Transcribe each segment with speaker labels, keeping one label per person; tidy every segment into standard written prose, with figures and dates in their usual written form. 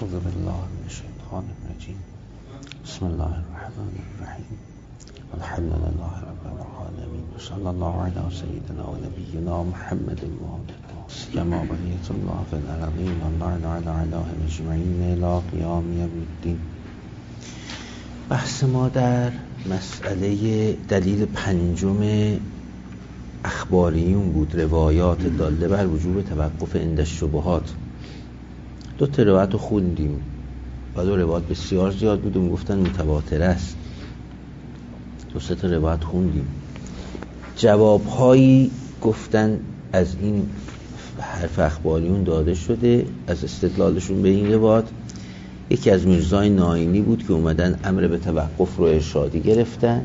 Speaker 1: اعوذ بالله من الشیطان الرجیم. بسم الله الرحمن الرحیم. الحمد لله رب العالمین و صلی الله علی سیدنا و نبینا محمد و آله سیما بقیت الله فی الارضین و الله علی مجمعین الی قیام یوم الدین. بحث ما در مسئله دلیل پنجم اخباریون بود، روایات داله بر وجوب توقف عند الشبهات. دو تا روایت رو خوندیم و دو روایت بسیار زیاد بود و گفتن متواتر است. دو سه تا روایت خوندیم، جوابهایی گفتن از این حرف اخباریون داده شده از استدلالشون به این روایت. یکی از میرزای ناینی بود که اومدن امر به توقف رو ارشادی گرفتن.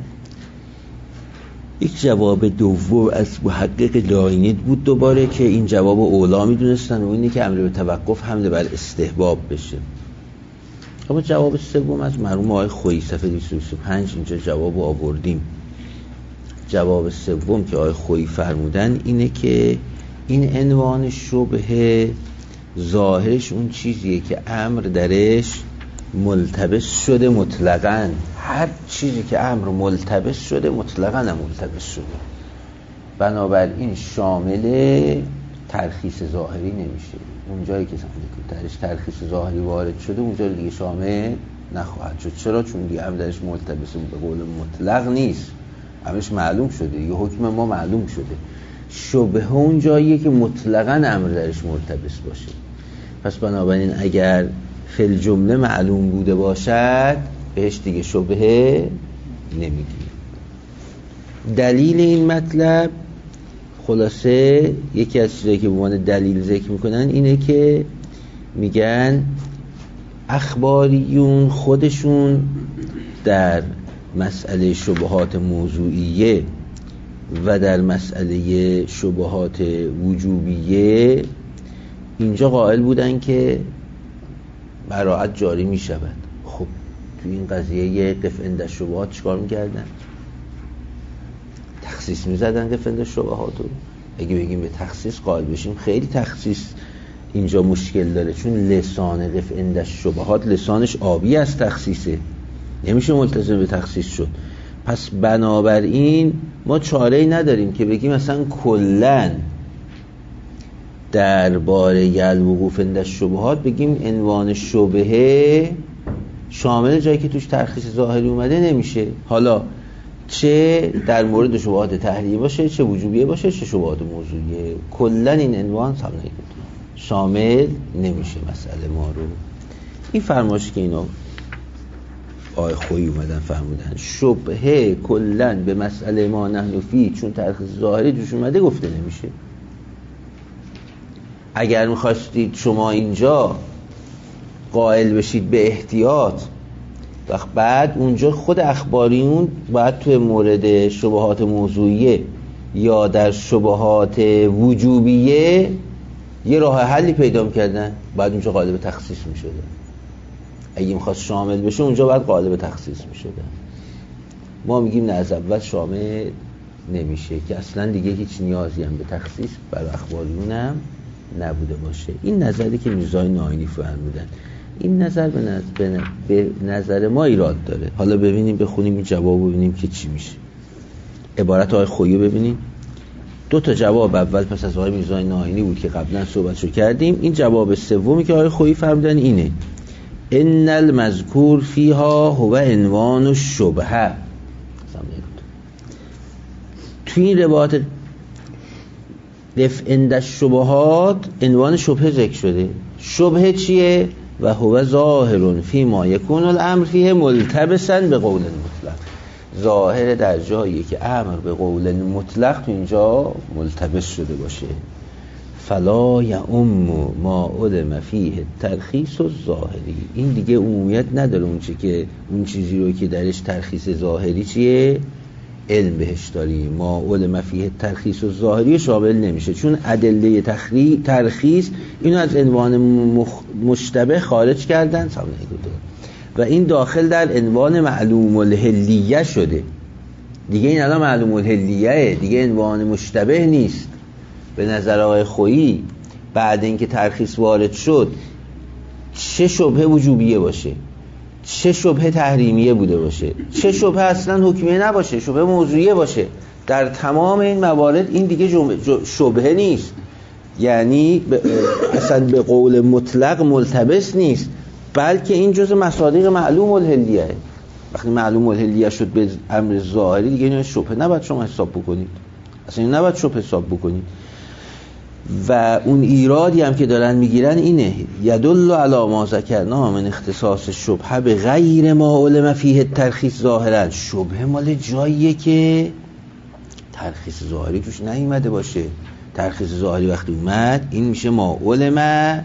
Speaker 1: یک جواب دوم از محقق ناینی بود دوباره که این جواب اولا میدونستن و اینه که امر به توقف حمل بر استحباب بشه. اما جواب سوم از مرحوم آقای خویی صفحه 225 اینجا جواب آوردیم. جواب سوم که آقای خویی فرمودن اینه که این عنوان شبهه ظاهرش اون چیزیه که امر درش ملتبس شده مطلقاً. هر چیزی که امر ملتبس شده مطلقاً هم ملتبس شده، بنابراین شامل ترخیص ظاهری نمیشه. اون جایی که درش ترخیص ظاهری وارد شده اونجا دیگه شامل نخواهد شد. چرا؟ چون دیگه امر درش ملتبس به قول مطلق نیست، امرش معلوم شده، یه حکم ما معلوم شده. شبهه اون جاییه که مطلقاً امر درش ملتبس باشه. پس بنابراین اگر فی الجمله معلوم بوده باشد بهش دیگه شبهه نمیگیم. دلیل این مطلب خلاصه یکی از چیزایی که به عنوان دلیل ذکر میکنن اینه که میگن اخباریون خودشون در مسئله شبهات موضوعیه و در مسئله شبهات وجوبیه اینجا قائل بودن که براءت جاری می شود. خب تو این قضیه قف عند الشبهات چیکار میکردن؟ تخصیص میزدن قف عند الشبهات رو. اگه بگیم به تخصیص قائل بشیم خیلی تخصیص اینجا مشکل داره، چون لسان قف عند الشبهات لسانش آبی از تخصیصه، نمیشه ملتزم به تخصیص شد. پس بنابراین ما چاره‌ای نداریم که بگیم مثلا کلاً درباره الوقوف عند الشبهات بگیم عنوان شبهه شامل جایی که توش ترخیص ظاهری اومده نمیشه. حالا چه در مورد شبهات تحریمی باشه، چه وجوبیه باشه، چه شبهات موضوعیه، کلاً این عنوان شامل نمیشه مسئله ما رو. این فرمایشی که اینا آقای خویی اومدن فرمودن شبهه کلاً به مسئله ما نحن فی چون ترخیص ظاهری توش اومده گفته نمیشه. اگر میخواستید شما اینجا قائل بشید به احتیاط و بعد اونجا خود اخباریون باید توی مورد شبهات موضوعیه یا در شبهات وجوبیه یه راه حلی پیدا میکردن، بعد اونجا قائل به تخصیص میشدن. اگه میخواست شامل بشه اونجا باید قائل به تخصیص میشدن. ما میگیم نه، از اول شامل نمیشه که اصلا دیگه هیچ نیازی هم به تخصیص برای اخباریون هم نبوده باشه. این نظری که میرزای ناینی فرمودن، این نظر به نظر ما ایراد داره. حالا ببینیم، بخونیم این جواب رو ببینیم که چی میشه. عبارت آقای خویی ببینیم. دو تا جواب اول پس از آقای میرزای ناینی بود که قبلا صحبتشو کردیم. این جواب سومی که آقای خویی فرمودن اینه: ان المذکور فیها هو عنوان الشبهه. تو این روایت دفع عند الشبهات عنوان شبهه ذکر شده. شبهه چیه؟ و هو ظاهر فی ما یکون الامر فیه ملتبسا به قول مطلق. ظاهر در جایی که امر به قول مطلق تو اینجا ملتبس شده باشه. فلا یعم ما علم فیه ترخیص الظاهری. این دیگه عمومیت نداره اون چیزی رو که درش ترخیص ظاهری چیه علم بهش داریم. ما علم فیه ترخیص الظاهری شامل نمیشه، چون ادله ترخیص اینو از عنوان مشتبه خارج کردن و این داخل در عنوان معلوم الحلیه شده. دیگه این الان معلوم الحلیه، دیگه عنوان مشتبه نیست. به نظر آقای خویی بعد اینکه ترخیص وارد شد چه شبهه وجوبیه باشه، چه شبهه تحریمیه بوده باشه، چه شبهه اصلا حکمیه نباشه، شبهه موضوعیه باشه، در تمام این موارد این دیگه شبهه نیست، یعنی اصلا به قول مطلق ملتبس نیست، بلکه این جزء مصادیق معلوم الحلیه. وقتی معلوم الحلیه شد به امر ظاهری دیگه این شبهه نباید شما حساب بکنید، اصلا این نباید شبهه حساب بکنید. و اون ایرادی هم که دارن میگیرن اینه، یدل علی ما ذکرنا من اختصاص شبهه به غیر ما علم فیه الترخیص ظاهرا. شبهه مال جاییه که ترخیص ظاهری توش نیومده باشه. ترخیص ظاهری وقتی اومد این میشه ما علم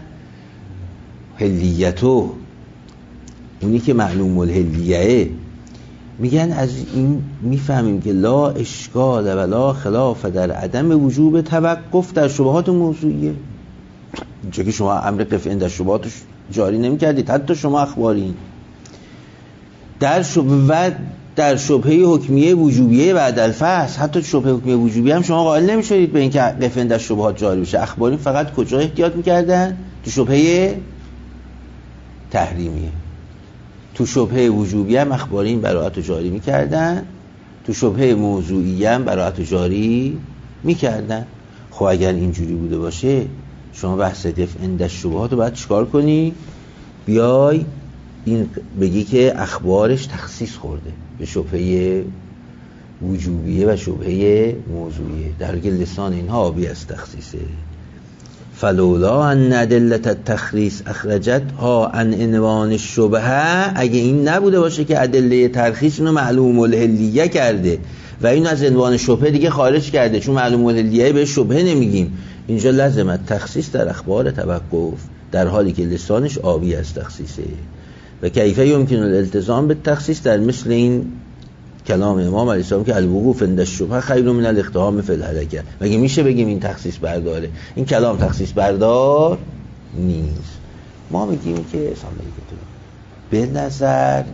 Speaker 1: حلیتو، اونی که معلوم الحلیه. میگن از این میفهمیم که لا اشکال ولا خلاف در عدم وجوب توقف در شبهات موضوعیه. اینجا که شما امر قف عند الشبهات جاری نمی‌کردید، حتی شما اخبارین در شبهه حکمیه وجوبیه بعد الفصل، حتی شبهه حکمیه وجوبیه هم شما قائل نمی‌شدید به اینکه قف عند الشبهات جاری بشه. اخبارین فقط کجا احتیاط می‌کردن؟ تو شبهه تحریمیه. تو شبهه وجوبی هم اخبارین براءت جاری میکردن، تو شبهه موضوعی هم براءت جاری میکردن. خب اگر اینجوری بوده باشه شما بحث دفع عند الشبهات رو باید چیکار کنی؟ بیای این بگی که اخبارش تخصیص خورده به شبهه وجوبیه و شبهه موضوعیه، در حالی که لسان اینها آبی از تخصیصه. فلولا ان ادله التخریص اخرجت ها عن عنوان الشبهه، اگه این نبوده باشه که ادله ترخیص اینو معلوم الحلیه کرده و این از عنوان شبهه دیگه خارج کرده، چون معلوم الحلیه به شبهه نمیگیم، اینجا لازمه تخصیص در اخبار توقف، در حالی که لسانش آبی از تخصیصه. و کیف یمکن الالتزام به تخصیص در مثل این کلام امام علیه السلام که الوقوف عند الشبهه خیر من الاقتحام فی الحرکه. مگه میشه بگیم این تخصیص برداره؟ این کلام تخصیص بردار نیست. ما میگیم که به نظر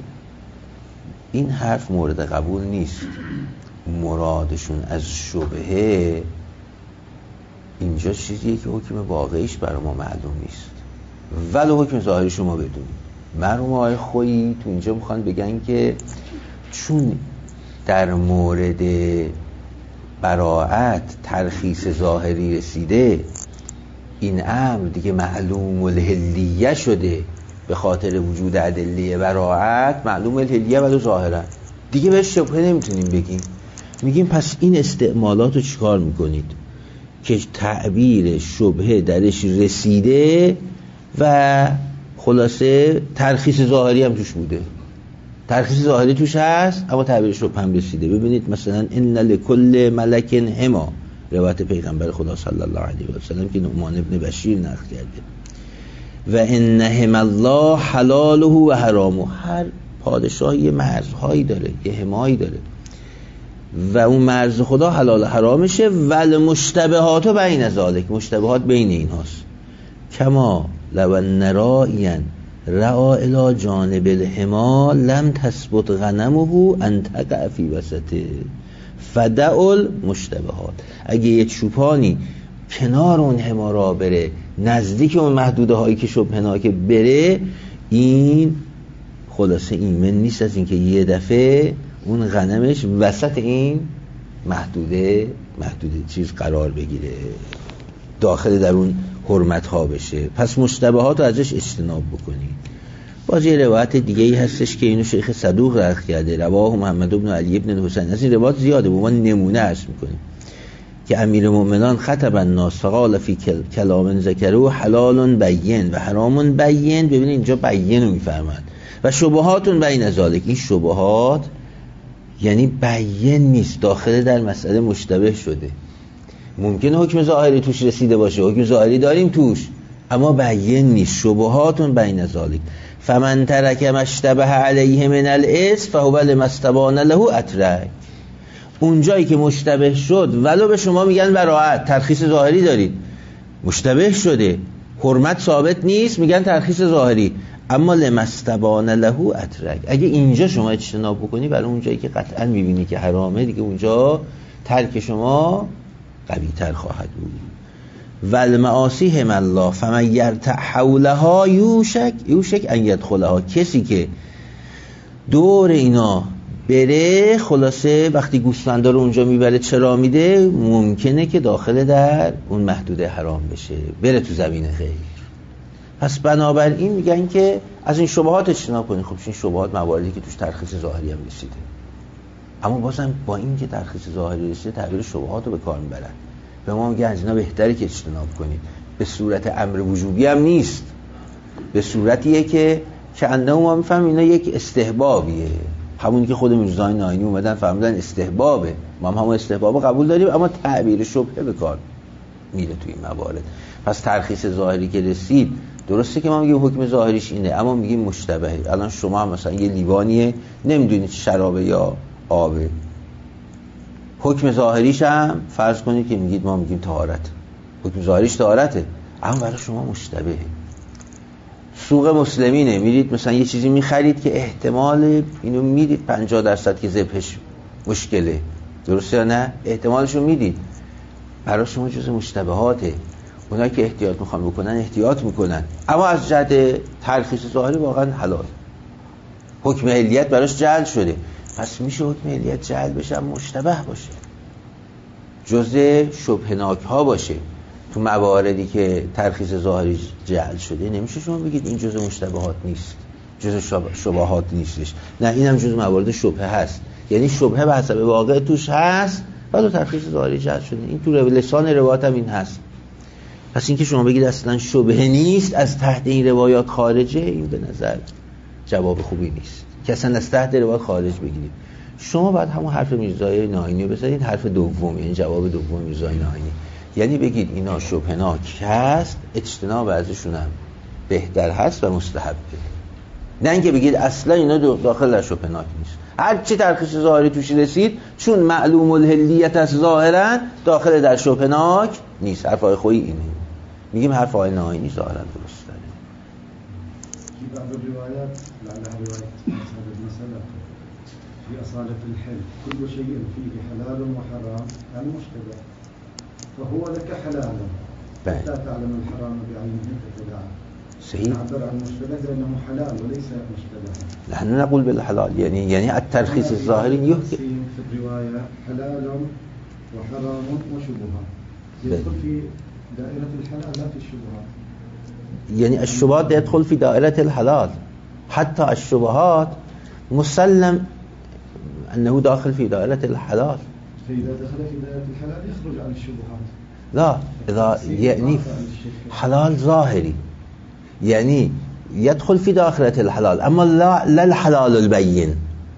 Speaker 1: این حرف مورد قبول نیست، مرادشون از شبهه اینجا چیزیه که حکم واقعیش برای ما معلوم نیست، ولی حکم ظاهری شما بدونید. مرحوم آقای خویی تو اینجا میخوان بگن که چون در مورد براءت ترخیص ظاهری رسیده، این امر دیگه معلوم الحلیه شده به خاطر وجود ادله براءت، معلوم الحلیه ولی ظاهرا دیگه بهش شبهه نمیتونیم بگیم. میگیم پس این استعمالات رو چیکار میکنید که تعبیر شبهه درش رسیده و خلاصه ترخیص ظاهری هم توش بوده، ترخیص ظاهری توش هست اما تعبیر شبهه هم رسیده. ببینید مثلا ان لکل ملک هما، روایت پیغمبر خدا صلی الله علیه و سلم که نعمان ابن بشیر نقل کرده، و ان هم الله حلاله و حرامه. هر پادشاه یه مرزهایی داره، یه حمایی داره و اون مرز خدا حلال و حرامشه. ول مشتبهات بین ذالک، مشتبهات بین این هاست. کما لو نرائیان رعا الی جانب الحما لم تثبت غنمه ان تقع فی وسطه فدع المشتبهات. اگه یه چوپانی کنار اون حما را بره، نزدیک اون محدوده هایی که شبهناکه بره، این خلاصه ایمن نیست از اینکه یه دفعه اون غنمش وسط این محدوده چیز قرار بگیره، داخل در اون حرمت ها بشه. پس مشتبهات رو ازش اجتناب بکنید. باز یه روایت دیگه ای هستش که اینو شیخ صدوق رخ کرده، رواه محمد بن علی بن الحسین. از این روایت زیاده، ما نمونه عرض میکنیم که امیرالمومنین خطب الناس فقال فی کلام ذکره حلال بین و حرام بین. ببینید اینجا بین رو میفرماد و شبهات بین ذالک. این شبهات یعنی بین نیست، داخل در مسئله مشتبه شده. ممکنه حکم ظاهری توش رسیده باشه، حکم ظاهری داریم توش اما بین نیست. شبهات بین ذالک. فمن ترک ما اشتبه علیه من الاسم فهو لما استبان له اترک. اون جایی که مشتبه شد ولو به شما میگن براءت، ترخیص ظاهری دارید، مشتبه شده، حرمت ثابت نیست، میگن ترخیص ظاهری، اما لما استبان له اترک. اگه اینجا شما اجتناب بکنی برای اون جایی که قطعا میبینی که حرامه، دیگه اونجا ترک شما قوی تر خواهد بود. و المعاصی هم الله فمن یرتع حولها یوشک ان یدخلها. کسی که دور اینا بره، خلاصه وقتی گوسفندا رو اونجا میبره چرا میده، ممکنه که داخل در اون محدوده حرام بشه، بره تو زمین غیر. پس بنابراین میگن که از این شبهات اجتناب کنید. خب این شبهات مواردی که توش ترخیص ظاهری هم رسیده، اما بازم با این که ترخیص ظاهری رسیده تعبیر شبهات رو به کار میبرن. به ما میگن از اینا بهتره که اجتناب کنید. به صورت امر وجوبی هم نیست، به صورتیه که انده ما میفهم اینا یک استحبابیه، همونی که خود میرزای ناینی اومدن فهمیدن استحبابه. ما هم همون استحباب قبول داریم، اما تعبیر شبهه به کار میره توی این موارد. پس ترخیص ظاهری که رسید، درسته که ما میگیم حکم ظاهریش اینه، اما میگیم مشتبهه. الان شما هم مثلا یه لیوانیه نمیدونید شرابه یا آبه، حکم ظاهریش هم فرض کنید که میگید ما میگیم طهارت، حکم ظاهریش طهارته، اما برای شما مشتبهه. سوق مسلمینه، میرید مثلا یه چیزی میخرید که احتمال اینو میدید 50% که ذبحش مشکله، درسته یا نه؟ احتمالشو میدید، برای شما جز مشتبهاته. اونایی که احتیاط میخوان بکنن احتیاط میکنن، اما از جهت ترخیص ظاهری واقعا حلال، حکم علیت براش جعل شده. پس میشه حکم علیت جعل بشه اما مشتبه باشه، جزء شبهناک ها باشه. تو مواردی که ترخیص ظاهری جعل شده نمیشه شما بگید این جزء مشتبهات نیست، جزء شبهات نیستش، نه اینم جزء موارد شبهه هست. یعنی شبهه به حسب واقع توش هست ولی ترخیص ظاهری جعل شده. این تو لسان روایت هم این هست. پس این که شما بگید اصلا شبهه نیست، از تحت این روایات خارجه، این به نظر جواب خوبی نیست که اصلا از تحت روایات خارج بگیرید. شما باید همون حرف میرزای ناینی رو بزنید، حرف دوم، این جواب دوم میرزای ناینی، یعنی بگید اینا شبهناک هست، اجتناب ازشون هم بهتر هست و مستحبه، نه اینکه بگید اصلا اینا داخل در شبهناک نیست. هر چی ترخیص ظاهری توش رسید چون معلوم الحلیت از ظاهرا داخل در شبهناک نیست. حرفای خویی اینه، میگیم حرفای ناینی ظاهرا درست داره.
Speaker 2: في بعض الروايات لعلها رواية هذا المسألة في أصالة الحل كل شيء فيه حلال وحرام يعني مشتبه، فهو لك حلال حتى تعلم الحرام بعينه فتدعه.
Speaker 1: صحيح.
Speaker 2: نعبر عن مشتبه لأنه حلال وليس مشتبه.
Speaker 1: نحن نقول بالحلال، يعني الترخيص الظاهري يحكي
Speaker 2: في الرواية حلال وحرام وشبهة، يدخل في دائرة الحلال لا في الشبهات.
Speaker 1: يعني الشبهات يدخل في دائرة الحلال، حتى الشبهات مسلم أنه داخل في دائرة الحلال.
Speaker 2: فإذا دخل في دائرة الحلال يخرج عن الشبهات.
Speaker 1: لا، إذا يعني حلال ظاهري يعني يدخل في دائرة الحلال، أما لا الحلال البين.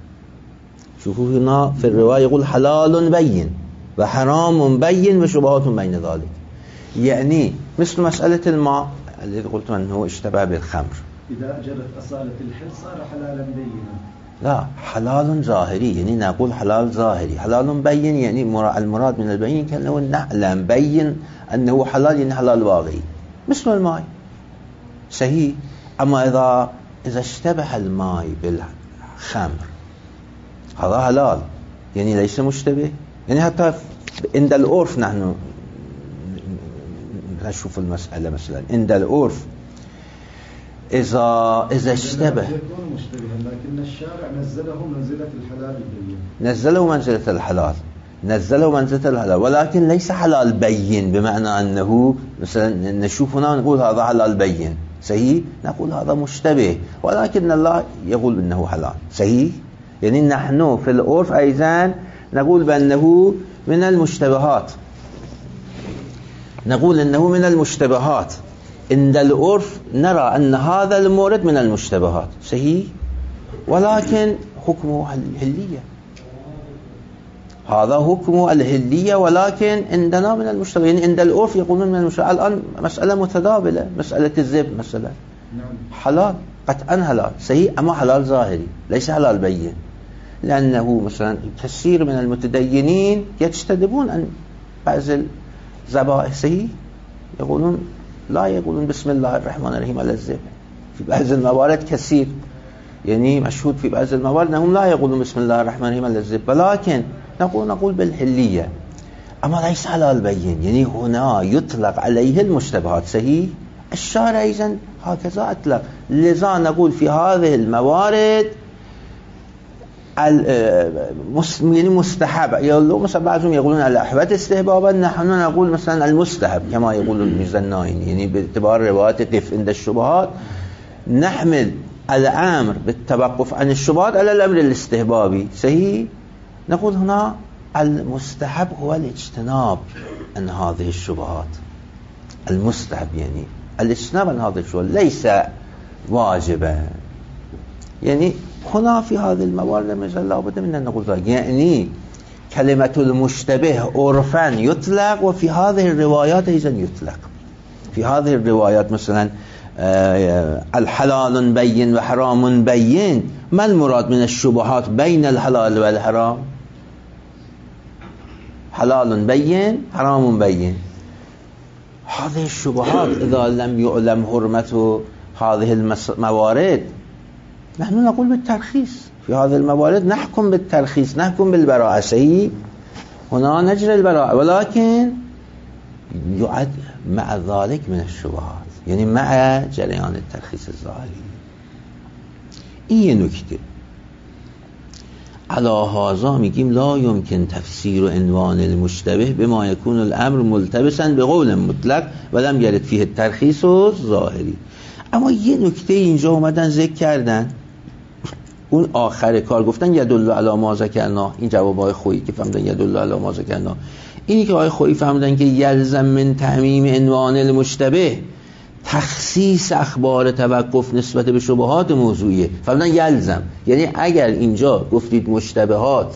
Speaker 1: شوفوا هنا في الرواية يقول حلال بين وحرام بين وشبهات بين ذلك. يعني مثل مسألة الماء الذي قلت أنه اشتبه بالخمر،
Speaker 2: إذا جرت أصالة الحل صار حلالا بينا.
Speaker 1: لا، حلال ظاهري، يعني نقول حلال ظاهري. حلال بين يعني المراد من البين كأنه نعلم بين أنه حلال، يعني حلال واقعي مثل الماء. صحيح. أما إذا اشتبه الماء بالخمر هذا حلال، يعني ليس مشتبه. يعني حتى عند العرف نحن نشوف المسألة مثلا عند العرف إذا اشتبه
Speaker 2: يكون مشتبها، لكن الشارع نزله منزلة الحلال البين.
Speaker 1: نزله منزلة الحلال، نزله منزلة الحلال، ولكن ليس حلال بين بمعنى أنه مثلا نشوف هنا ونقول هذا حلال بين. صحيح. نقول هذا مشتبه، ولكن الله يقول إنه حلال. صحيح. يعني نحن في العرف أيضا نقول بأنه من المشتبهات، نقول إنه من المشتبهات. عند العرف نرى أن هذا المورد من المشتبهات. صحيح. ولكن حكمه الحلية، هذا حكمه الحلية، ولكن عندنا من المشتبه. يعني عند العرف يقولون من المشتبه. الآن مسألة متداولة، مسألة الذبح مثلا حلال قطعا حلال. صحيح. أما حلال ظاهري ليس حلال بين، لأنه مثلا كثير من المتدينين يجتنبون عن بعض الذبائح. صحيح. يقولون لا يقولون بسم الله الرحمن الرحيم على الذبح في بعض الموارد كثير، يعني مشهود في بعض الموارد أنهم لا يقولون بسم الله الرحمن الرحيم على الذبح، ولكن نقول بالحلية. اما لیس حلال بین، یعنی هنا یطلق علیه المشتبهات. صحیح؟ الشارع ایزن هكذا اطلق، لذا نقول في هذه الموارد يعني مستحب، یا مثلا بعضهم يقولون الاحوط استحبابا، نحن نقول مثلا المستحب كما يقول الميرزا الناینی، يعني باعتبار روایت قف عند الشبهات نحمل الامر بالتوقف عن الشبهات على الامر الاستحبابي. صحيح؟ نقول هنا المستحب هو الاجتناب عن هذه الشبهات، المستحب يعني الاجتناب عن هذه الشبهات ليس واجبا. يعني هنا في هذه الموارد مثلا لابد من أن نقول ذلك، يعني كلمة المشتبه عرفا يطلق، وفي هذه الروايات أيضا يطلق. في هذه الروايات مثلا الحلال بين وحرام بين، ما المراد من الشبهات بين الحلال والحرام؟ حلال بين حرام بين. هذه الشبهات إذا لم يعلم حرمة هذه الموارد نحن نقول بالترخيص، في هذه الموارد نحكم بالترخيص، نحكم بالبراءة. صحيح؟ هنا نجري البراءة، ولكن يعد مع ذلك من الشبهات، يعني مع جريان الترخيص الظاهري. این نکته. على هذا میگیم لا يمكن تفسير عنوان المشتبه بما يكون الامر ملتبسا بقول مطلق ولم يرد فيه الترخيص الظاهری. اما یه نکته اینجا اومدن ذکر کردن، اون آخر کار گفتن یدل علی ما ذکرنا، این جوابای خویی که فهمیدن یدل علی ما ذکرنا، اینی که آقای خویی فهمیدن که یلزم من تعمیم عنوان المشتبه تخصیص اخبار توقف نسبت به شبهات موضوعیه. فهمیدن یلزم، یعنی اگر اینجا گفتید مشتبهات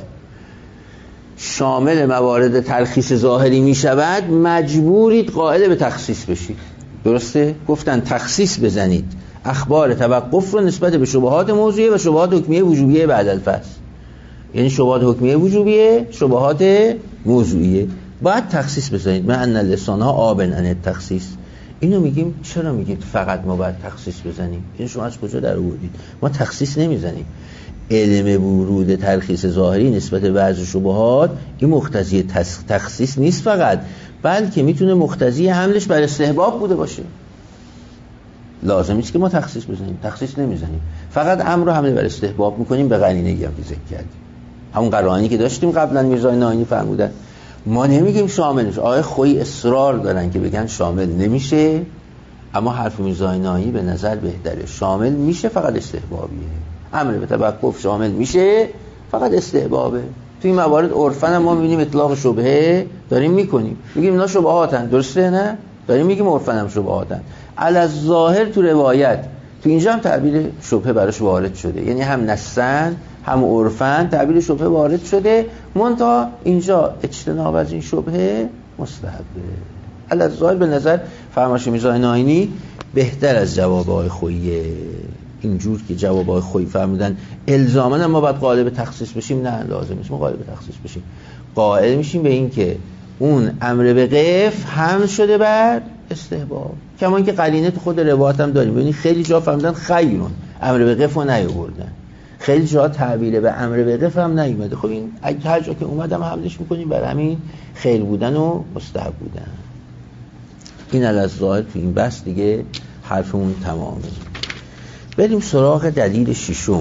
Speaker 1: شامل موارد ترخیص ظاهری می شود، مجبورید قائل به تخصیص بشید. درسته؟ گفتن تخصیص بزنید اخبار توقف رو نسبت به شبهات موضوعیه و شبهات حکمیه وجوبیه بعد الفصل، یعنی شبهات حکمیه وجوبیه، شبهات موضوعیه، باید تخصیص بزنید. من ان لسانها آبن ان التخصیص. اینو میگیم چرا میگید فقط ما باید تخصیص بزنیم؟ این شما از کجا در آوردید؟ ما تخصیص نمیزنیم. علم ورود ترخیص ظاهری نسبت به بعض شبهات این مقتضی تخصیص نیست فقط، بلکه میتونه مقتضی حملش بر استحباب بوده باشه. لازم نیست که ما تخصیص بزنیم، تخصیص نمیزنیم، فقط امر رو حمل بر استحباب میکنیم به قرینه‌ای هم که ذکر کردیم، همون قرائنی که داشتیم قبلا میرزای ناینی فرمودن. ما نمیگیم شاملش. آقای خویی اصرار دارن که بگن شامل نمیشه، اما حرف میرزای ناینی به نظر بهتره، شامل میشه فقط استحبابیه. امر به توقف شامل میشه فقط استحبابه. توی این موارد عرفاً هم ما میبینیم اطلاق شبهه داریم میکنیم، میگیم اینا شبهاتن، درسته نه؟ داریم میگیم عرفاً هم شبهاتن. علی الظاهر تو روایت تو اینجا هم تعبیر شبهه براش وارد شده، یعنی هم نصاً هم عرفاً تعبیر شبهه وارد شده، منتها اینجا اجتناب از این شبهه مستحبه. علی الظاهر به نظر فرمایش میرزا ناینی بهتر از جوابهای خویی. اینجور که جوابهای خویی فرمودن الزاماً ما باید قائل به تخصیص بشیم، نه لازم نیست ما قائل به تخصیص بشیم. قائل میشیم به این که اون امر به قف حمل شده بر استحباب، کما اینکه قرینه تو خود روایت هم داریم. ببینید خیلی جا فهمیدن خیرون امر به قف رو نیاوردن، خیلی جا تعبیر به امر به قف هم نیومده. خب این هر جا که اومدم حملش میکنیم بر همین خیر بودن و مستحب بودن. این الظاهر تو این بحث دیگه حرفمون تمامه. بریم سراغ دلیل ششم.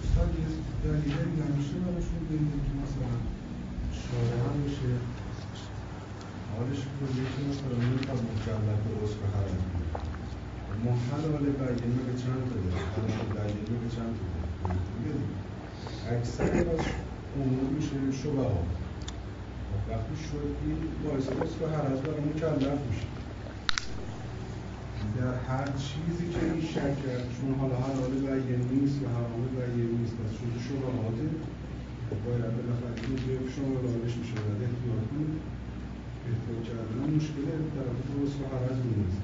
Speaker 2: وقتی شد این باعث است که هر از برای مکلف میشه در هر چیزی که این شک کرد، چون حالا حلال بیان نیست و حرام بیان نیست و شد شبهاته، باید بالاخره این شما رایش میشه و احتیاط کنید. احتیاط کردن مشکل طرف درست و هر از نیست.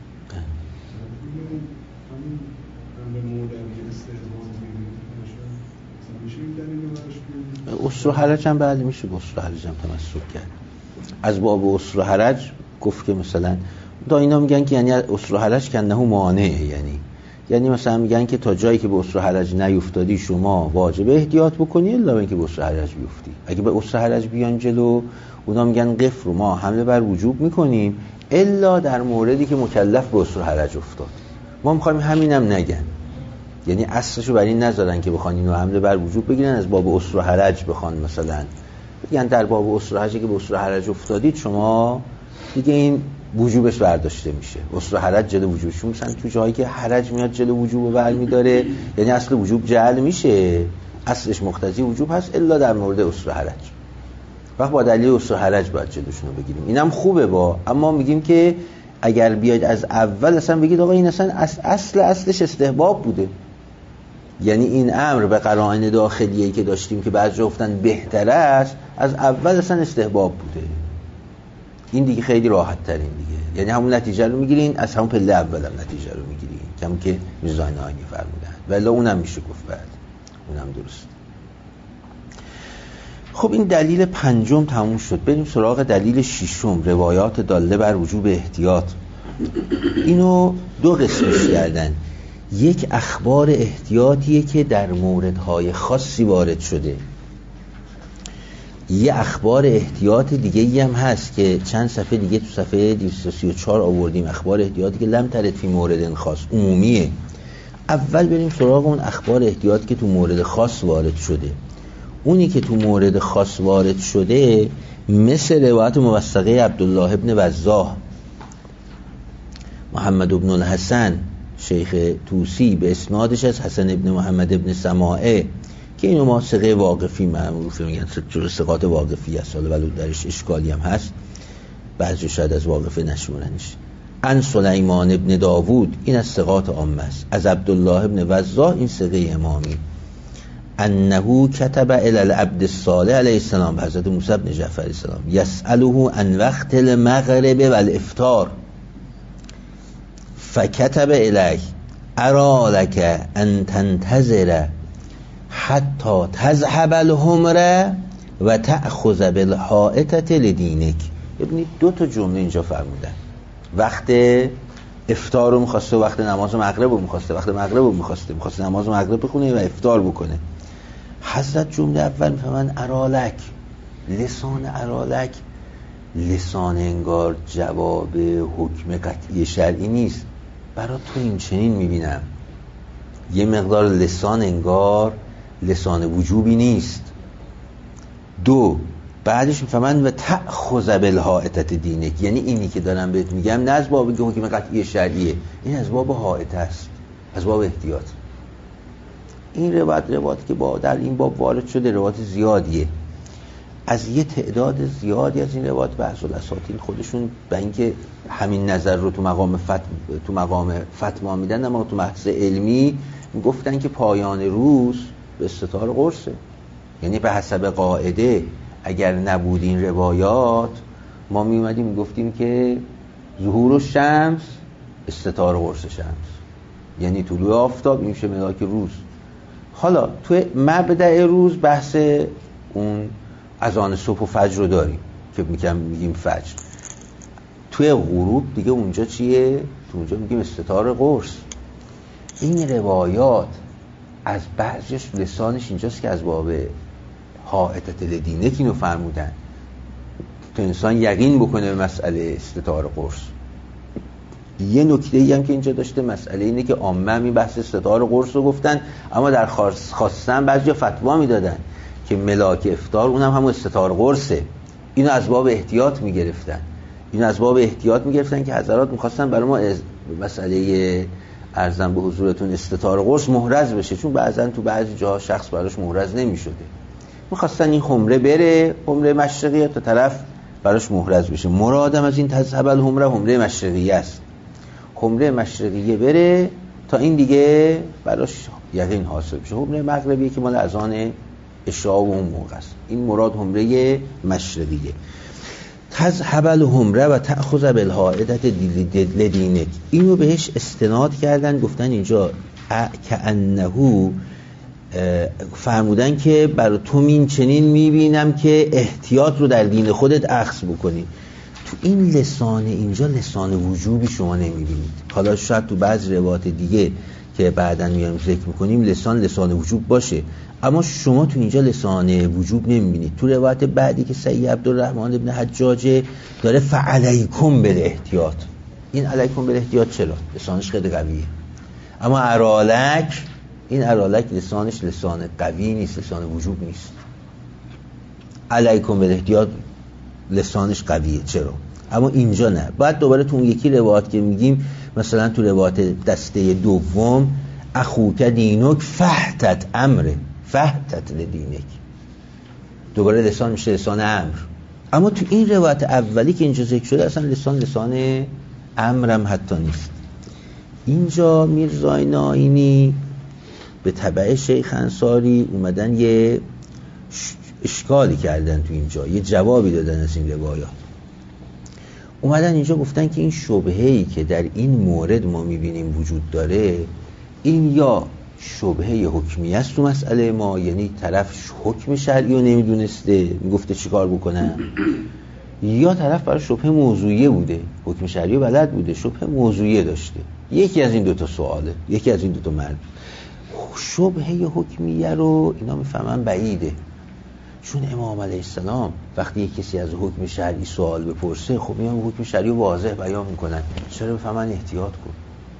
Speaker 2: همین به مولوی استحضار میبینید
Speaker 1: اسر و حرج هم بعد میشه به اسر و حرج هم تمسک کرد. از باب اسر و حرج گفت که مثلا دا اینا میگن که یعنی اسر و حرج کنه مانعه، یعنی مثلا میگن که تا جایی که به عسر و حرج نیفتادی شما واجب احتیاط بکنی الا اینکه به عسر و حرج بیفتی. اگه به عسر و حرج بیان جلو، اونا میگن قفر رو ما حمله بر وجوب میکنیم الا در موردی که مکلف به عسر و حرج افتاد. ما میخوایم همینم نگن، یعنی اصلشو بر این نذارن که بخوان اینو حمله بر وجوب بگیرن، از باب عسر و حرج بخوان مثلا بگن در باب عسر و حرج که به عسر و حرج افتادید شما دیگه این وجوبش برداشته میشه. عسر و حرج جلو وجوبش مثلا تو جایی که حرج میاد جلو وجوب برمیداره، یعنی اصل وجوب جعل میشه، اصلش مقتضی وجوب هست الا در مورد عسر و حرج. وقت با دلیل عسر و حرج باید جلوشون رو بگیریم. اینم خوبه اما میگیم که اگر بیاید از اول اصلا بگید آقا این اصلا اصلش استحباب بوده، یعنی این امر به قرائن داخلیه‌ای که داشتیم که بعضی گفتن بهتره است، از اول اصلا استحباب بوده، این دیگه خیلی راحت ترین دیگه، یعنی همون نتیجه رو میگیرین، از همون پله اول هم نتیجه رو میگیرین کم که میزان آینی فرمودن، ولی اونم میشه گفت بعد اونم درست. خب این دلیل پنجم تموم شد، بریم سراغ دلیل ششم، روایات داله بر وجوب احتیاط. اینو دو قسمش کردن، یک اخبار احتیاطیه که در موردهای خاصی وارد شده، یه اخبار احتیاط دیگه هم هست که چند صفحه دیگه تو صفحه 234 آوردیم، اخبار احتیاطی که لم ترد فی مورد خاص، عمومیه. اول بریم سراغ اون اخبار احتیاطی که تو مورد خاص وارد شده. اونی که تو مورد خاص وارد شده مثل روایت موثقه عبدالله ابن وضاح، محمد ابن الحسن شیخ توسی به اسنادش از حسن ابن محمد ابن سماعه که اینو ما ثقه واقفی معروفه، میگن جور ثقات واقفی هست، حالا ولو درش اشکالی هم هست، بعضی شاید از واقفه نشموننش. عن سلیمان ابن داوود، این از ثقات عامه است. از عبدالله ابن وضاح، این ثقه امامی، انه کتب الی العبد الصالح علیه السلام، حضرت موسی بن جعفر علیه السلام، یسأله عن وقت المغرب والافطار فکتب الیه ارا لک ان تنتظر حتی تذهب الحمره و تأخذ بالحائطة لدینک. ببینید دو تا جمله اینجا فرمودن، وقت افطار رو می‌خواسته و وقت نماز مغرب رو می‌خواسته، وقت مغرب رو می‌خواسته نماز مغرب بخونه و افطار بکنه. حضرت جمله اول می‌فهمن ارالک، لسان ارالک لسان انگار جواب حکم قطعی شرعی نیست، برای تو این چنین می‌بینم، یه مقدار لسان انگار لسان وجوبی نیست. دو، بعدش میفهمن و تأخذ بالحائطة دینک، یعنی اینی که دارم بهت میگم نه از باب که حکم قطعی شرعیه، این از باب حائطه است، از باب احتیاط. این روایتی که با در این باب وارد شده روایت زیادیه، از یه تعداد زیادی از این روایات بعض الاساطین خودشون به اینکه همین نظر رو تو مقام فتوا میدن، اما تو بحث علمی میگفتن که پایان روز به استطار قرصه، یعنی به حسب قاعده اگر نبود این روایات ما میومدیم میگفتیم که ظهور الشمس استطار قرص شمس، یعنی طلوع آفتاب میشه ملاک روز. حالا تو مبدأ روز بحث اون اذان صبح و فجر رو داریم که میگیم فجر، توی غروب دیگه اونجا چیه؟ تو اونجا میگیم استطار قرص. این روایات از بعضیش لسانش اینجاست که از باب حائطة لدینک اینو فرمودن، تو انسان یقین بکنه به مسئله استطار قرص. یه نکته‌ای هم که اینجا داشته مسئله اینه که عامه این بحث استطار قرص رو گفتن، اما در خواستن بعضی فتوا میدادن که ملاک افطار اونم همون استطار قرصه، اینو از باب احتیاط میگرفتن، که حضرات میخواستن برای ما مسئله ارزم به حضورتون استطار قرص محرز بشه، چون بعضا تو بعضی جاها شخص براش محرز نمیشده، میخواستن این خمره بره، خمره مشرقیه تا طرف براش محرز بشه. مرادم از این تذهب الحمره خمره مشرقیه است، خمره مشرقیه بره تا این دیگه براش یقین حاصل بشه. خمره مغربیه که مال اذان عشاء و اون موقع است، این مراد خمره مشرقیه. تذهب الحمره و تأخذ بالحائطة لدینک، اینو بهش استناد کردن، گفتن اینجا کأنه فرمودن که برای تو این چنین میبینم که احتیاط رو در دین خودت اخذ بکنی. تو این لسان اینجا لسان وجوبی شما نمیبینید. حالا شاید تو بعض روایات دیگه که بعداً میام ذکر میکنیم لسان وجوب باشه، اما شما تو اینجا لسان وجوب نمیبینید. تو روایت بعدی که سید عبدالرحمن ابن حجاج داره فعلیکم بالاحتیاط، این علیکم بالاحتیاط چرا؟ لسانش خیلی قویه. اما ارالک، این ارالک لسانش لسان قوی نیست، لسان وجوب نیست. علیکم بالاحتیاط لسانش قویه، چرا؟ اما اینجا نه. بعد دوباره تو اون یکی روایت که میگیم مثلا تو روایت دسته دوم اخوک دینک فحتت امره، فحتت لدینک، دوباره لسان میشه لسان امر. اما تو این روایت اولی که اینجا ذکر شده اصلا لسان امرم حتی نیست. اینجا میرزای نائینی به تبع شیخ انصاری اومدن یه اشکالی کردن تو اینجا، یه جوابی دادن از این روایات. اومدن اینجا گفتن که این شبهه‌ای که در این مورد ما میبینیم وجود داره، این یا شبهه حکمی است تو مسئله ما، یعنی طرف حکم شرعی رو نمیدونسته میگفته چیکار بکنن، یا طرف برای شبهه موضوعیه بوده، حکم شرعی بلد بوده شبهه موضوعیه داشته. یکی از این دوتا سواله، یکی از این دوتا مرد. شبهه حکمیه رو اینا میفهمن بعیده، چون امام علیه السلام وقتی یک کسی از حکم شرعی سوال بپرسه خب میان حکم شرعی رو واضح بیان میکنن، چرا بفهمن احتیاط کن.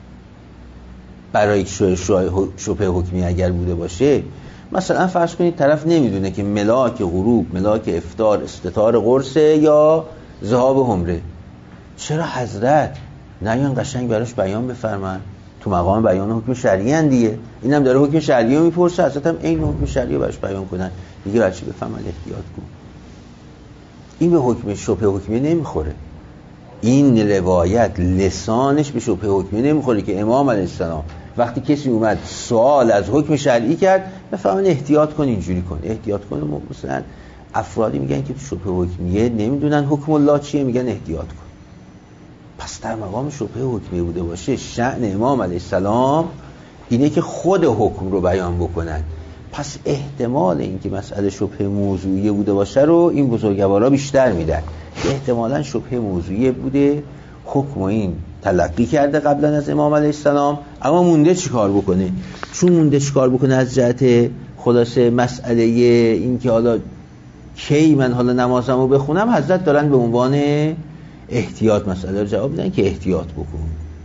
Speaker 1: برای شبهه حکمی اگر بوده باشه، مثلا فرض کنید طرف نمیدونه که ملاک غروب، ملاک افطار، استطار قرصه یا ذهاب حمره، چرا حضرت نیان قشنگ براش بیان بفرمن؟ تو مقام بیان حکم شرعی ان دیگه، اینم داره حکم شرعی رو میپرسه، حضرت هم این حکم شرعی رو براش بیان کنن دیگه، برای چی بفهمن احتیاط کن. این به حکم شبهه حکمی نمیخوره. این روایت لسانش به شبهه حکمی نمیخوره که امام علیه السلام وقتی کسی اومد سوال از حکم شرعی کرد بفهمن احتیاط کن، اینجوری کن، احتیاط کن. مثلا افرادی میگن که تو شبهه حکمیه نمیدونن حکم الله چیه، میگن احتیاط کن. پس در مقام شبهه حکمی بوده باشه، شأن امام علیه السلام اینه که خود حکم رو بیان بکنن. پس احتمال اینکه مسئله شبهه موضوعیه بوده باشه رو این بزرگوارا بیشتر میدن. احتمالاً شبهه موضوعیه بوده، حکم این تلقی کرده قبلا از امام علیه السلام، اما مونده چیکار بکنه. چون مونده چیکار بکنه از جهت خلاصه مسئله این که حالا کی من حالا نمازمو بخونم، حضرت دارن به عنوان احتیاط مسئله رو جواب میدن که احتیاط بکن.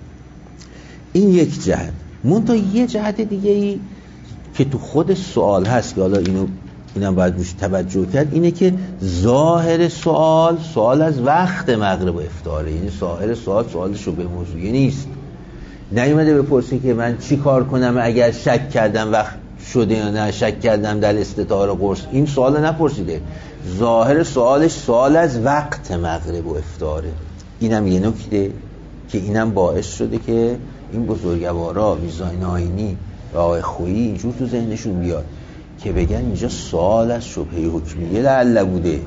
Speaker 1: این یک جهت. منتها یه جهت دیگه ای که تو خود سوال هست که حالا اینم باید روش توجه کرد، اینه که ظاهر سوال از وقت مغرب و افطاره، یعنی ظاهر سوال شبه موضوعی نیست. نیومده بپرسی که من چی کار کنم اگر شک کردم وقت شده یا نه، شک کردم در استطار قرص، این سوال نپرسیده. ظاهر سوالش سوال از وقت مغرب و افطاره. اینم یه نکته که اینم باعث شده که این بزرگوارا میرزای نائینی و آقای خویی اینجور تو ذهنشون بیاد که بگن اینجا سوال از شبهه حکمیه لعل بوده،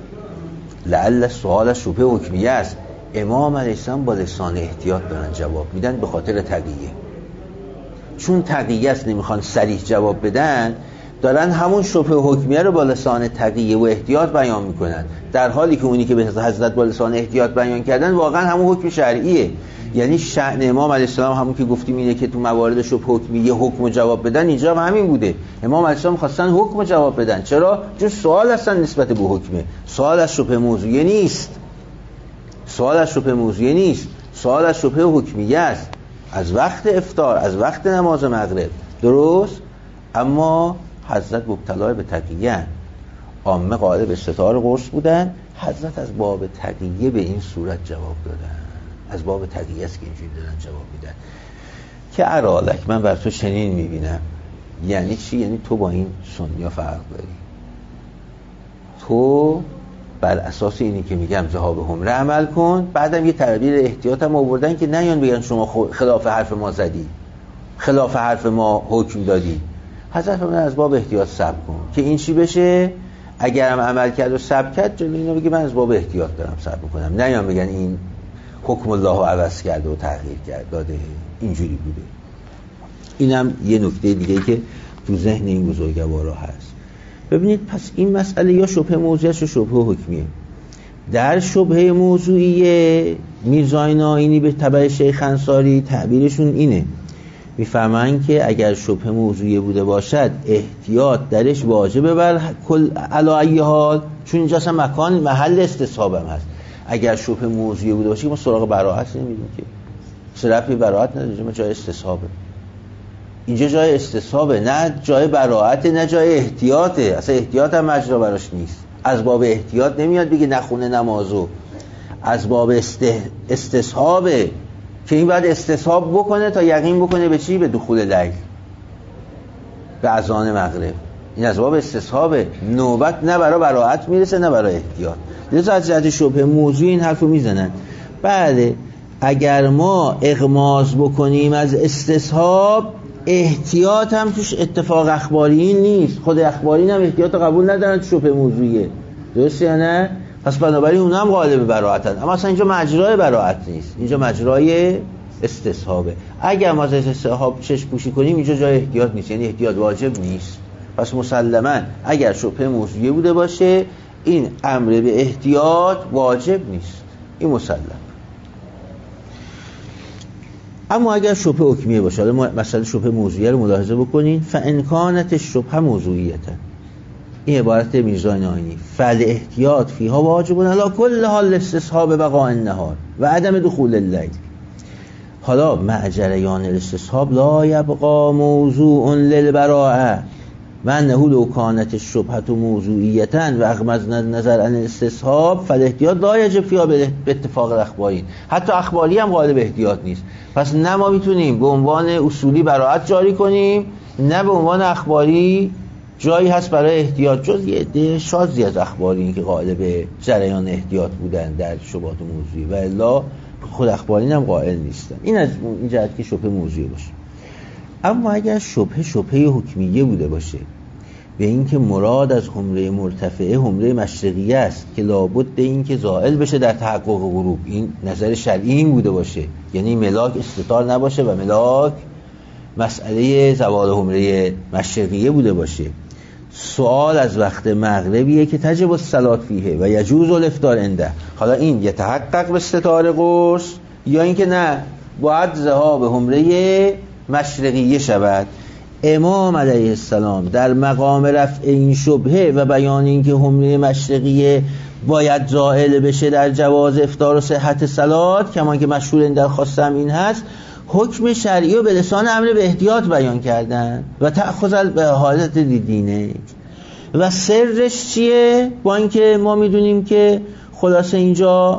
Speaker 1: لعل سوال از شبهه حکمیه است. امام علیه السلام با لسان احتیاط دارن جواب میدن به خاطر تقیه، چون تقیه است نمیخوان صریح جواب بدن، دارن همون شبهه حکمیه رو با لسان تقیه و احتیاط بیان میکنن، در حالی که اونی که به حضرت با لسان احتیاط بیان کردن واقعا همون حکم شرعیه. یعنی شأن امام علیه السلام همون که گفتیم اینه که تو موارد شبهه حکمیه حکم جواب بدن، اینجا هم همین بوده. امام علیه السلام خواستن حکم جواب بدن، چرا؟ چون سوال هستن نسبت به حکمه، سوال از شبهه موضوعی نیست، سوال از شبهه موضوعی نیست، سوال از شبهه حکمیه است، از وقت افطار، از وقت نماز مغرب. درست؟ اما حضرت مبتلا به تقیه، عامه قائل به استطار قرص بودن، حضرت از باب تقیه به این صورت جواب دادن، از باب تقیه است که اینجوری دارن جواب میدن که ارالک من بر تو چنین میبینم. یعنی چی؟ یعنی تو با این سنیا فرق داری، تو بر اساس اینی که میگم ذهاب حمره عمل کن. بعدم یه تعبیر احتیاط هم آوردن که نیان بگن شما خلاف حرف ما زدی، خلاف حرف ما حکم دادی. حضرت فرمودن از باب احتیاط صبر کن که این چی بشه، اگرم عمل کرد و صبر کرد جلوی اینا بگی من از باب احتیاط دارم صبر میکنم، نیان بگن این حکم الله رو عوض کرده و تغییر کرد داده، اینجوری بوده. اینم یه نکته دیگه که تو ذهن این بزرگوارا هست. ببینید پس این مسئله یا شبهه موضوعی است یا شبهه حکمیه. در شبهه موضوعی میرزای نائینی به تبع شیخ انصاری تعبیرشون اینه، میفهمن که اگر شبهه موضوعی بوده باشد احتیاط درش واجبه بر کل علی حال، چون اینجا اصلا محل استصحاب هم هست. اگر شبهه موضوعی بوده باشه ما سراغ براءت نمیدیم که، ربطی براءت نداره، ما جای استصحابه. اینجا جای استصحابه، نه جای براءت، نه جای احتیاطه. اصلا احتیاط هم مجرا براش نیست. از باب احتیاط نمیاد بگه نخونه نمازو، از باب استصحابه که این باید استصحاب بکنه تا یقین بکنه به چی؟ به دخول لیل، به اذان مغرب. این از باب استصحابه، نوبت نه برای براءت میرسه نه برای احتیاط. لذا از جهت شبهه موضوعی این حرفو میزنن. بله اگر ما اغماض بکنیم از استصحاب، احتیاط هم توش اتفاق اخباری نیست. خود اخباری هم احتیاط قبول ندارن تو شبهه موضوعیه، درسته یا نه؟ پس بنابراین اونها هم غالب براءتن. اما اصلا اینجا مجرای براءت نیست، اینجا مجرای استصحابه. اگر ما از استصحاب چشم پوشی کنیم اینجا جای احتیاط نیست، یعنی احتیاط واجب نیست. پس مسلماً اگر شبهه موضوعی بوده باشه این امر به احتیاط واجب نیست، این مسلم. اما اگر شبهه حکمیه باشه، مثلا شبهه موضوعیه رو ملاحظه بکنین، فان کانت الشبهه موضوعیه، این عبارت میرزا ناینی، فعل احتیاط فیها واجب علی کل حال استصحاب بقاء النهار و عدم دخول اللیل. حالا مع جریان الاستصحاب لا یبقى موضوع للبراءه و انه لو کانت الشبهه موضوعیه و اغمضنا النظر عن الاستصحاب فالاحتیاط لا یجب فیها به اتفاق الاخباری. حتی اخباری هم غالب احتیاط نیست. پس نه ما میتونیم به عنوان اصولی براءت جاری کنیم، نه به عنوان اخباری جایی هست برای احتیاط، جز یه عده شاذی از اخبارین که قائل جریان احتیاط بودن در شبهات موضوعی، و الا خود اخبارین هم قائل نیستن. این از این جهت که شبهه موضوعی باشه. اما اگر شبهه حکمیه بوده باشه، به این که مراد از حمره مرتفعه حمره مشرقیه است که لابد این که زائل بشه در تحقق غروب، این نظر شرعی این بوده باشه، یعنی ملاک استتار نباشه و ملاک مسئله زوال حمره مشرقیه بوده باشه، سوال از وقت مغربیه که تجب الصلاة فیه و یجوز الافطار عنده. حالا این یتحقق به استتار قرص یا اینکه نه باید ذهاب حمره مشرقیه شود. امام علیه السلام در مقام رفع این شبهه و بیان این که حمره مشرقیه باید زائل بشه در جواز افطار و صحت صلات، کمان که مشهور این درخواستم این هست، حکم شرعی و به لسان امر به احتیاط بیان کردن و تأخذ به حالت دینه. و سرش چیه؟ با اینکه ما میدونیم که خلاصه اینجا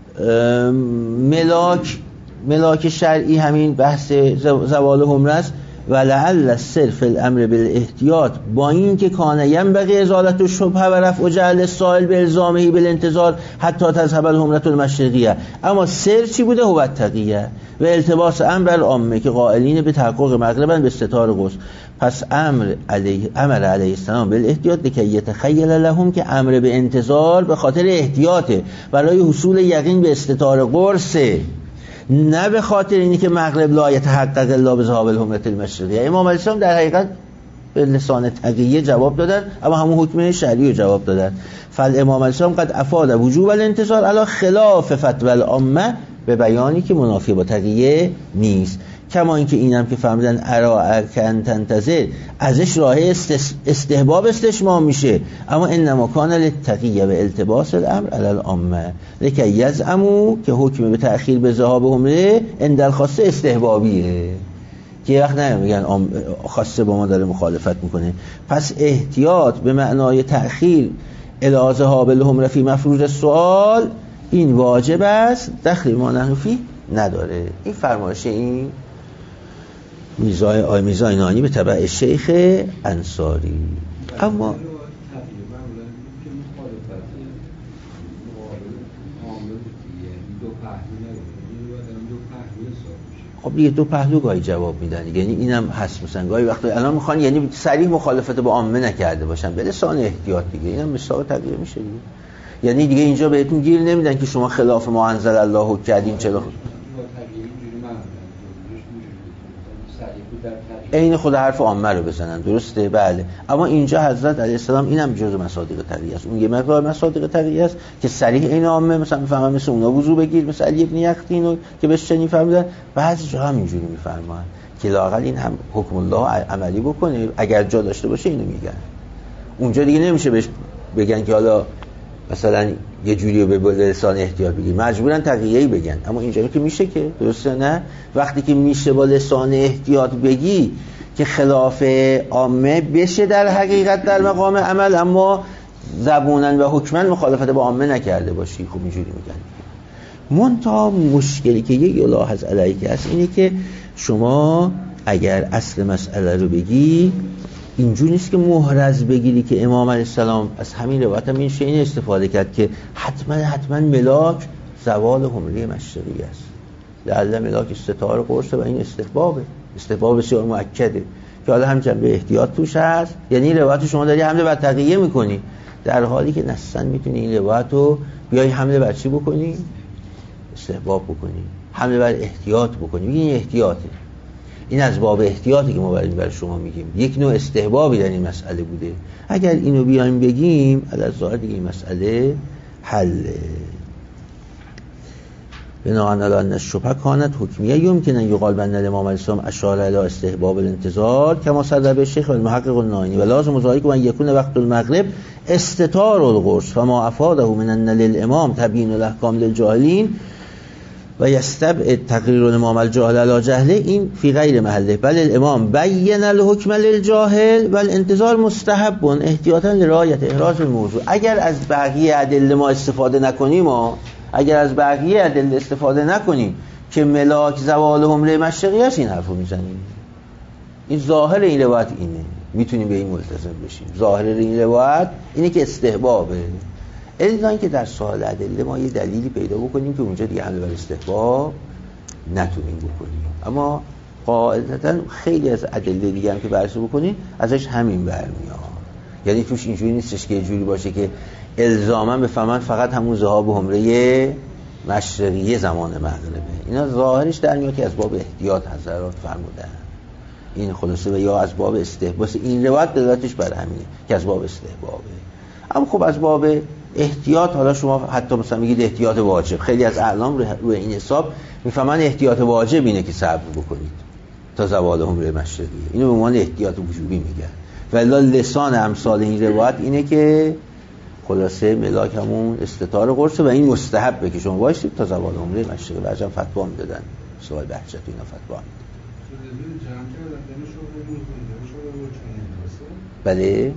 Speaker 1: ملاک شرعی همین بحث زوال حمره است. و لعل صرف الامر بالاحتیاط با این که کان ینبغی ازالت الشبهه و رفع جهل السائل بالزامه بالانتظار حتی تذهب الحمره المشرقیه. اما سر چی بوده؟ هو التقیه و التباس امر العامه که قائلین به تحقق مغربا به استتار غسل. پس امر علیه السلام بالاحتیاط که یتخیل لهم که امر به انتظار به خاطر احتیاطه برای حصول یقین به استتار قرصه، نه به خاطر اینی که مغرب لا یتحقق الا بذهاب الحمره المشرقیه. امام علیه السلام در حقیقت به لسان تقیه جواب دادن، اما همون حکم شرعی رو جواب دادن. فالامام علیه السلام قد افاد وجوب الانتظار علی خلاف فتوی العامه، به بیانی که منافی با تقیه نیست. کما اینکه اینم که فهمیدن ارا کن تنتظر ازش راه استحباب استشمام میشه، اما انما کان للتقیه و التباس الامر علی العامه لکه یزعمو که حکم به تأخیر به ذهاب حمره عند الخاصه استحبابیه، که یه وقت نمیگن خاصه با ما داره مخالفت میکنه. پس احتیاط به معنای تأخیر الی ذهاب الحمره فی مفروض السؤال این واجب است، دخلی ما نحنفی نداره. این فرمایش این میرزا ناینی به تبع شیخ انصاری. اما خب دیگه دو پهلو گاهی جواب میدن، یعنی اینم هست مثلا گاهی وقتا الان میخوان یعنی صریح مخالفت با عامه نکرده باشن به لسان احتیاط، دیگه اینم مساق تغییر میشه دیگه. یعنی دیگه اینجا بهتون گیر نمیدن که شما خلاف ما انزل الله کردین چرا این خود حرف عامه رو بزنن، درسته؟ بله. اما اینجا حضرت علیه السلام اینم جزء مصادیق طبیعی است، اون یه مقدار مصادیق طبیعی است که صریح این عامه مثلا میفهمن، مثل اونا وضو بگیر، مثل علی ابن یقطین که بهش چنین فهمیدن، بعضی جا هم اینجوری میفرمان که لااقل این هم حکم الله عملی بکنه، اگر جا داشته باشه اینو میگن. اونجا دیگه نمیشه بهش بگن که حالا مثلا یه جوری به لسان احتیاط بگی، مجبورن تقیه‌ای بگن. اما اینجا که میشه که درسته نه؟ وقتی که میشه با لسان احتیاط بگی که خلاف عامه بشه در حقیقت در مقام عمل، اما زبونن و حکمن مخالفت با عامه نکرده باشی، خب اینجوری میگن. منتها مشکلی که یک الاحظ علیه هست اینه که شما اگر اصل مسئله رو بگی اینجوری نیست که محرز بگیری که امام علیه السلام از همین روایت هم این شیء استفاده کرد که حتما ملاک زوال حمره مشرقی است. لعل ملاک استطار قرصه و این استحباب بسیار مؤکده که حالا هم جنبه احتیاط توش هست. یعنی این روایت شما داری حمله بر تقیه میکنی، در حالی که نصاً میتونی این روایت رو بیای حمله بر چی بکنی؟ استحباب بکنی، حمله بر احتیاط بکنی. این احتیاطه، این از باب احتیاطی که ما برای شما میگیم، یک نوع استحبابی در این مسئله بوده. اگر اینو بیایم بگیم الظاهر دیگه این مسئله حله. بناهن علی ان الشبهه کانت حکمیه یمکن ان یقال بان الامام علیه السلام اشار الی استحباب الانتظار کما صدر به الشیخ المحقق النائینی و لازم ذلك ان یکون وقت المغرب استتار القرص فما افاده من ان للامام تبیین الاحکام للجاهلین و یستبعد تقریر الامام الجاهل علی جهله، این فی غیر محله، بل الامام بین الحکم للجاهل و الانتظار مستحب احتیاطا لرعایت احراز الموضوع. اگر از بقیه ادله ما استفاده نکنیم که ملاک زوال حمره مشرقی است، این حرفو میزنیم. این ظاهر این روایت اینه، میتونیم به این ملتزم بشیم. ظاهر این روایت اینه که استحبابه. الا اینکه در سوال ادله ما یه دلیلی پیدا بکنیم که اونجا دیگه حمله بر استحباب نتونیم بکنیم. اما قاعدتا خیلی از ادله دیگه هم که بررسی بکنیم ازش همین برمیاد. یعنی توش اینجوری نیستش که یه جوری باشه که الزاما بفهمن فقط همون ذهاب حمره مشرقی زمان مغربه. اینا ظاهرش در میاد که از باب احتیاط حضرات فرمودن. این خلاصه و یا از باب استحباب. این روایت دلالتش بر همینه که از باب استحبابه. اما خب از باب احتیاط حالا شما حتی مثلا میگید احتیاط واجب، خیلی از اعلام روی این حساب میفهمن احتیاط واجب اینه که صبر بکنید تا زوال حمره مشرقی. اینو به عنوان احتیاط وجوبی میگن. ولی لسان امثال این روایت اینه که خلاصه ملاک همون استطار قرصه و این مستحبه که شما باشید تا زوال حمره مشرقی. بعضا فتوا میدادن، سوال بهجت اینا فتوا میدادن. بله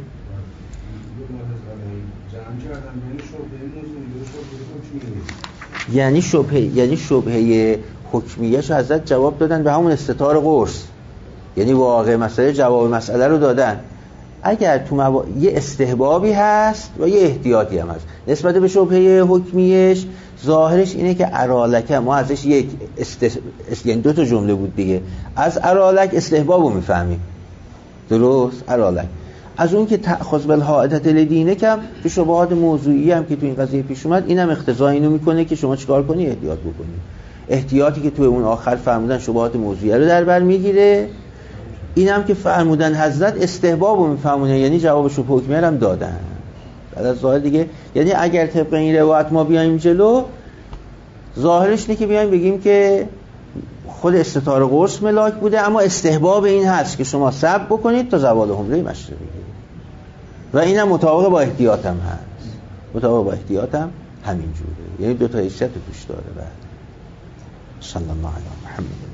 Speaker 1: یعنی شبهه حکمیه‌شو حضرت جواب دادن به همون استطار قرص. یعنی واقع مسئله جواب مسئله رو دادن. اگر تو یه استحبابی هست و یه احتیاطی هم هست نسبت به شبهه حکمیش، ظاهرش اینه که ارالک ما ازش یک یعنی دو تا جمله بود دیگه. از ارالک استحبابو میفهمیم، درست؟ ارالک از اون که تأخذ بالحائطة لدینه کم تو شبهات موضوعی هم که تو این قضیه پیش اومد، اینم اقتضا اینو میکنه که شما چیکار کنی؟ احتیاط بکنی. احتیاطی که تو اون آخر فرمودن شبهات موضوعی رو در بر میگیره. اینم که فرمودن حضرت استحبابو میفهمونه، یعنی جواب شبهه حکمیه هم دادن. بعد از ظاهر دیگه یعنی اگر طبق این روایت ما بیایم جلو، ظاهرش اینه که بیایم بگیم که خود استطار قرص ملاک بوده، اما استحباب این هست که شما صبر بکنید تا زوال حمره مشرقی و اینم مطابق با احتیاط هم هست. مطابق با احتیاط هم همین جوره. یعنی دو تا حیثیت توش داره. بعد صلی الله علی محمد.